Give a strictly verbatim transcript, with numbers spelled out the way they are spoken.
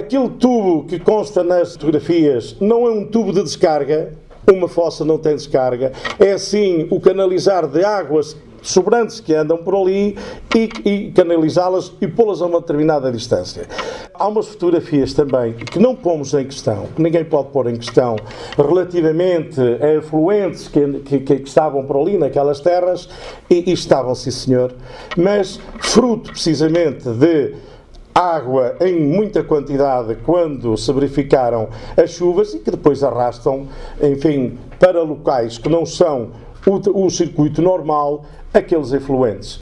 aquele tubo que consta nas fotografias não é um tubo de descarga, uma fossa não tem descarga, é sim o canalizar de águas sobrantes que andam por ali e, e canalizá-las e pô-las a uma determinada distância. Há umas fotografias também que não pomos em questão, que ninguém pode pôr em questão, relativamente a efluentes que, que, que estavam por ali naquelas terras, e, e estavam, sim senhor, mas fruto precisamente de água em muita quantidade quando se verificaram as chuvas e que depois arrastam, enfim, para locais que não são o, o circuito normal, aqueles efluentes.